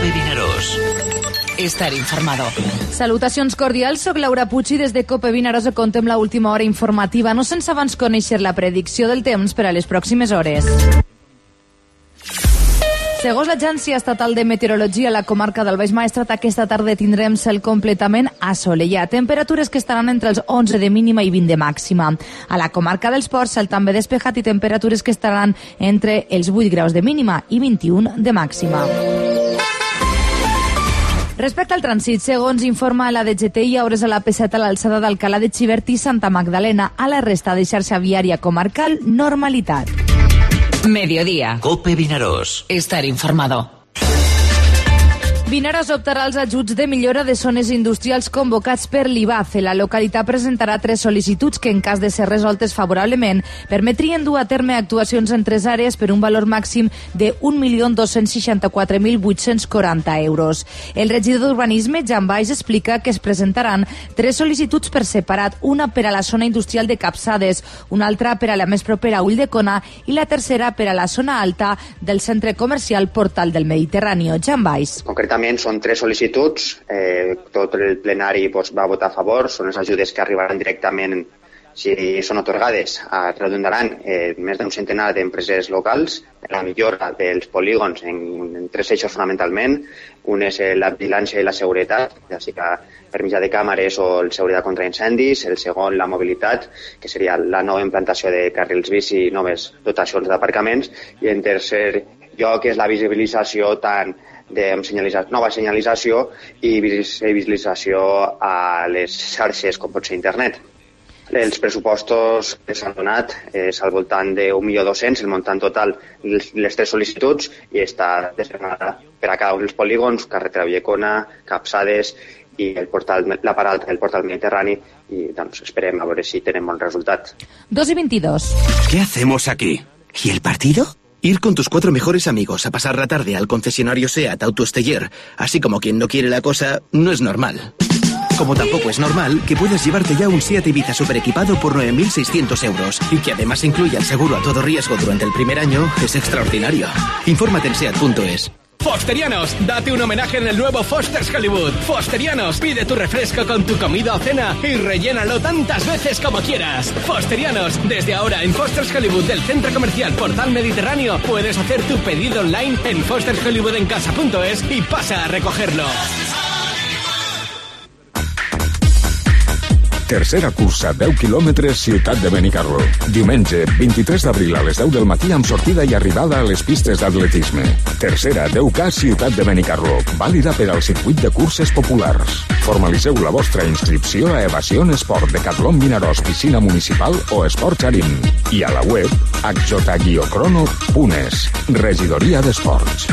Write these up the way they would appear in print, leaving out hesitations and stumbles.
Cope Vinaròs. Estar informado. Salutacions cordials, soc Laura Puig i des de Cope Vinaròs contem la última hora informativa, no sense abans conèixer la predicció del temps per a les pròximes hores. Segons l'Agència Estatal de Meteorologia, a la comarca del Baix Maestrat aquesta tarda tindrem cel completament assolellat. Temperatures que estaran entre els 11 de mínima i 20 de màxima. A la comarca dels Ports, cel també despejat i temperatures que estaran entre els 8 graus de mínima i 21 de màxima. Respecte al trànsit, segons informa la DGT, hi ha hores a la P7 a l'alçada d'Alcalà de Xivert i Santa Magdalena. A la resta de xarxa viària comarcal, normalitat. Mediodía. Cope Vinaròs. Estar informado. Vinaròs optarà als ajuts de millora de zones industrials convocats per l'IBACE. La localitat presentarà 3 sol·licituds que, en cas de ser resoltes favorablement, permetrien dur a terme actuacions en 3 àrees per un valor màxim de 1.264.840 euros. El regidor d'Urbanisme, Jan Baix, explica que es presentaran 3 sol·licituds per separat, una per a la zona industrial de Capçades, una altra per a la més propera a Ulldecona i la tercera per a la zona alta del centre comercial Portal del Mediterrani. Jan Baix. Concretament són 3 sol·licituds, tot el plenari va votar a favor, són les ajudes que arribaran directament, si són atorgades, redundaran més d'un centenar d'empreses locals, la millora dels polígons en 3 eixos fonamentalment, un és la vigilància i la seguretat, ja sigui per mitjà de càmeres o el seguretat contra incendis, el segon la mobilitat, que seria la nova implantació de carrils bici i noves dotacions d'aparcaments, i en tercer lloc és la visibilització tant de nova senyalització i visibilització a les xarxes com pot ser internet. Els pressupostos que s'han donat és al voltant de 1.200.000, el muntant total les 3 sol·licituds, i està destinada per a cada un dels polígons, carretera Ulldecona, Capçades i la part alta del Portal Mediterrani, i doncs esperem a veure si tenen bon resultat. 2:22. ¿Qué hacemos aquí? ¿Y el partido? Ir con tus 4 mejores amigos a pasar la tarde al concesionario SEAT Autoesteller, así como quien no quiere la cosa, no es normal. Como tampoco es normal que puedas llevarte ya un SEAT Ibiza superequipado por 9.600 euros y que además incluya el seguro a todo riesgo durante el primer año, es extraordinario. Infórmate en SEAT.es. Fosterianos, date un homenaje en el nuevo Foster's Hollywood. Fosterianos, pide tu refresco con tu comida o cena y rellénalo tantas veces como quieras. Fosterianos, desde ahora en Foster's Hollywood del Centro Comercial Portal Mediterráneo puedes hacer tu pedido online en fostershollywoodencasa.es y pasa a recogerlo. Tercera cursa, 10 quilòmetres, Ciutat de Benicarló. Diumenge, 23 d'abril a les 10 del matí amb sortida i arribada a les pistes d'atletisme. Tercera, 10K, Ciutat de Benicarló. Vàlida per al circuit de curses populars. Formaliseu la vostra inscripció a Evasion Esport, Decathlon Vinaròs, Piscina Municipal o Esport Charim. I a la web hj-crono.es. Regidoria d'Esports.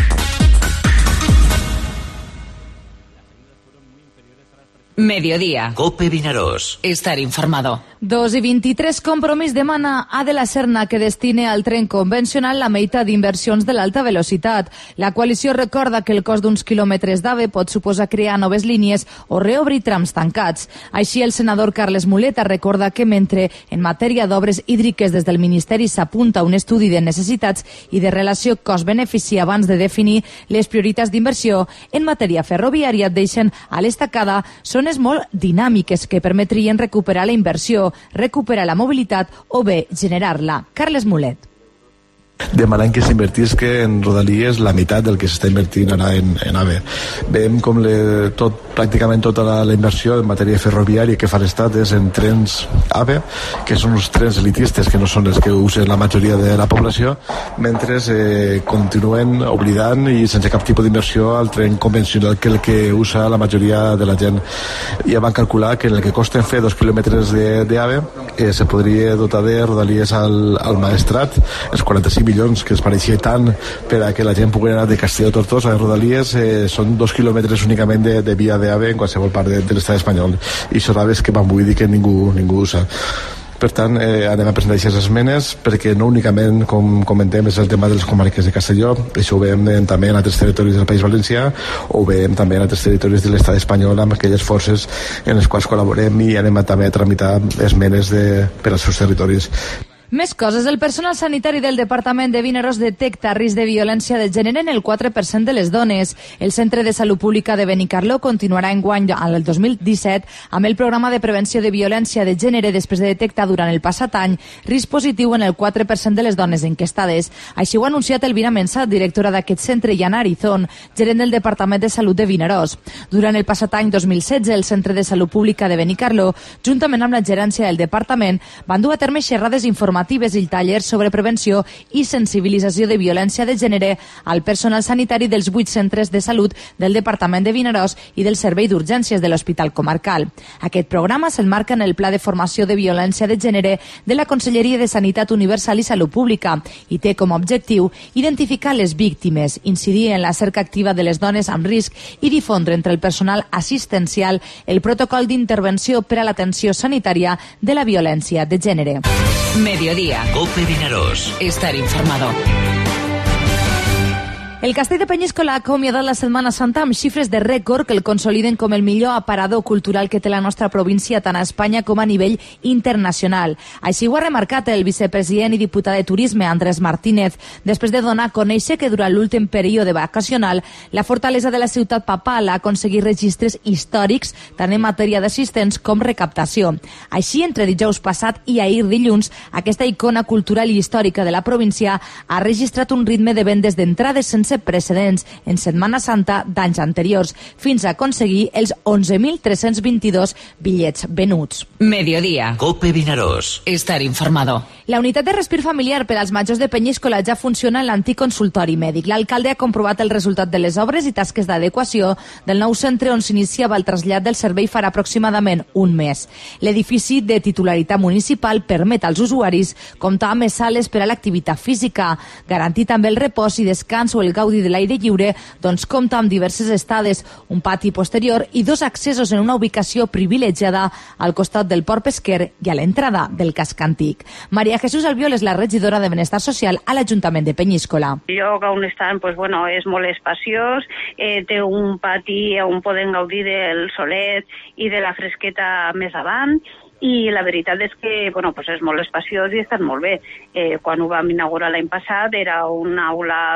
Mediodía. Cope Vinaròs. Estar informado. 2:23. Compromís demana a De la Serna que destine al tren convencional la meitat d'inversions de l'alta velocitat. La coalició recorda que el cost d'uns quilòmetres d'AVE pot suposar crear noves línies o reobrir trams tancats. Així, el senador Carles Muleta recorda que mentre en matèria d'obres hídriques des del Ministeri s'apunta un estudi de necessitats i de relació cost-benefici abans de definir les prioritats d'inversió, en matèria ferroviària deixen a l'estacada zones molt dinàmiques que permetrien recuperar la inversió, recuperar la mobilitat o bé generar-la. Carles Mulet. Demanant que s'invertís que en Rodalies la meitat del que s'està invertint ara en AVE. Veiem com pràcticament tota la inversió en matèria ferroviària que fa l'Estat és en trens AVE, que són uns trens elitistes que no són els que usen la majoria de la població, mentre continuen oblidant i sense cap tipus d'inversió al tren convencional, que és el que usa la majoria de la gent. Ja van calcular que en el que costen fer 2 quilòmetres d'AVE se podria dotar de Rodalies al Maestrat els 45 milions que es pareixia tant per a que la gent pugui anar de Castelló a Tortosa a Rodalies, són 2 quilòmetres únicament de via d'AVE en qualsevol part de l'estat espanyol, i això és que van vull dir que ningú usa. Per tant, anem a presentar aquestes esmenes perquè no únicament, com comentem, és el tema de les comarques de Castelló, això ho veiem també en altres territoris del País Valencià, o ho veiem també en altres territoris de l'estat espanyol amb aquelles forces en les quals col·laborem i anem també a tramitar esmenes per als seus territoris. Més coses. El personal sanitari del Departament de Vinaròs detecta risc de violència de gènere en el 4% de les dones. El Centre de Salut Pública de Benicarló continuarà enguany al 2017 amb el programa de prevenció de violència de gènere després de detectar durant el passat any risc positiu en el 4% de les dones enquestades. Així ho ha anunciat Elvira Mensah, directora d'aquest centre, i Ana Arizón, gerent del Departament de Salut de Vinaròs. Durant el passat any 2016, el Centre de Salut Pública de Benicarló, juntament amb la gerència del departament, van dur a terme xerrades informatives i tallers sobre prevenció i sensibilització de violència de gènere al personal sanitari dels 8 centres de salut del Departament de Vinaròs i del Servei d'Urgències de l'Hospital Comarcal. Aquest programa s'emmarca en el Pla de Formació de Violència de Gènere de la Conselleria de Sanitat Universal i Salut Pública i té com a objectiu identificar les víctimes, incidir en la cerca activa de les dones amb risc i difondre entre el personal assistencial el protocol d'intervenció per a l'atenció sanitària de la violència de gènere. Mediodía. COPE Vinaròs. Estar informado. El Castell de Penyíscola ha acomiadat la Setmana Santa amb xifres de rècord que el consoliden com el millor aparador cultural que té la nostra província tant a Espanya com a nivell internacional. Així ho ha remarcat el vicepresident i diputat de Turisme, Andrés Martínez, després de donar a conèixer que durant l'últim període vacacional la fortalesa de la ciutat papal ha aconseguit registres històrics tant en matèria d'assistents com recaptació. Així, entre dijous passat i ahir dilluns, aquesta icona cultural i històrica de la província ha registrat un ritme de vendes d'entrades sense precedents en Setmana Santa d'anys anteriors, fins a aconseguir els 11.322 bitllets venuts. Mediodía. COPE Vinaròs. Estar informado. La unitat de respir familiar per als majors de Penyíscola ja funciona en l'antic consultori mèdic. L'alcalde ha comprovat el resultat de les obres i tasques d'adequació del nou centre on s'iniciava el trasllat del servei farà aproximadament un mes. L'edifici de titularitat municipal permet als usuaris comptar amb més sales per a l'activitat física, garantir també el repòs i descans o el gaudi de l'aire lliure, doncs compta amb diverses estades, un pati posterior i 2 accessos en una ubicació privilegiada al costat del port pesquer i a l'entrada del casc antic. Maria Jesús Albiol és la regidora de Benestar Social a l'Ajuntament de Penyíscola. El lloc on estan és molt espaciós, té un pati on poden gaudir del solet i de la fresqueta més avant, i la veritat és que és molt espaciós i està molt bé. Quan ho vam inaugurar l'any passat era una aula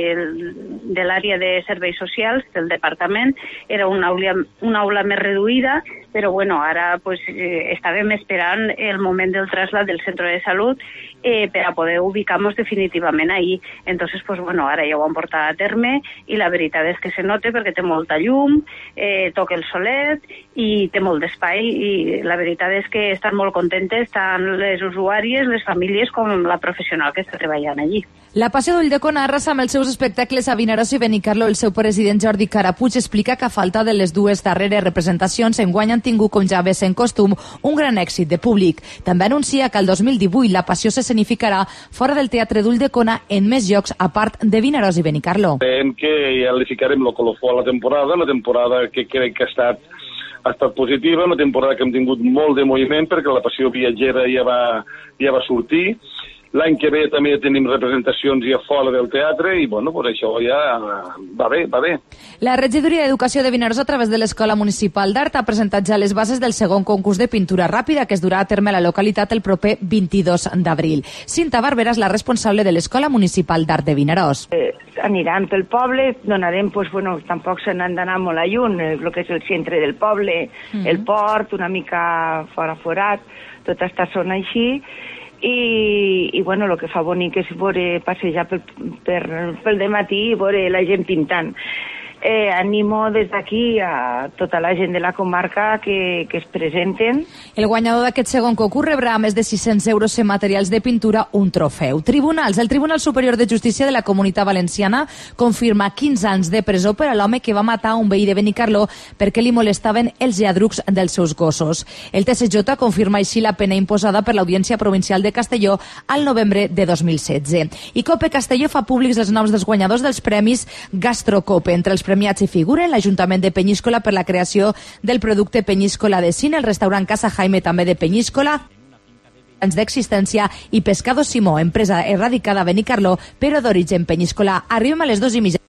de l'àrea de serveis socials del departament, era una aula més reduïda, però ara estàvem esperant el moment del trasllat del centre de salut per a poder ubicar-nos definitivament ahí. Entonces, ara ja ho han portat a terme i la veritat és que se nota perquè té molta llum, toca el solet i té molt d'espai i la veritat és que estan molt contentes tant les usuàries, les famílies com la professional que està treballant allí. La Passió d'Ulldecona arrasa amb els seus espectacles a Vinaròs i Benicarló. El seu president Jordi Carapuig explica que a falta de les 2 darreres representacions enguany han tingut, com ja ve sent costum, un gran èxit de públic. També anuncia que el 2018 la Passió s'escenificarà fora del Teatre d'Ulldecona en més llocs a part de Vinaròs i Benicarló. Creiem que ja li ficarem el colofó a la temporada que crec que ha estat positiva, una temporada que hem tingut molt de moviment perquè la Passió Viatgera ja va sortir. L'any que ve també tenim representacions ja fora del teatre i això ja va bé. La regidoria d'Educació de Vinaròs a través de l'Escola Municipal d'Art ha presentat ja les bases del segon concurs de pintura ràpida que es durà a terme a la localitat el proper 22 d'abril. Cinta Barberà és la responsable de l'Escola Municipal d'Art de Vinaròs. Aniran pel poble, donarem, tampoc se n'han d'anar molt a lluny, el que és el centre del poble, el port, una mica forat, tota aquesta zona així, i el que fa bonic és passejar pel dematí i veure la gent pintant. Animo des d'aquí a tota la gent de la comarca que es presenten. El guanyador d'aquest segon concurs rebrà més de 600 euros en materials de pintura, un trofeu. Tribunals. El Tribunal Superior de Justícia de la Comunitat Valenciana confirma 15 anys de presó per a l'home que va matar un veí de Benicarló perquè li molestaven els lladrucs dels seus gossos. El TSJ confirma així la pena imposada per l'Audiència Provincial de Castelló al novembre de 2016. I Cope Castelló fa públics els noms dels guanyadors dels premis Gastrocope. Entre els premiats hi figuren l'Ajuntament de Penyíscola per la creació del producte Penyíscola de Cine, el restaurant Casa Jaime també de Penyíscola, anys d'existència, i Pescado Simó, empresa erradicada a Benicarló però d'origen penyíscola. Arribem a les 2:30.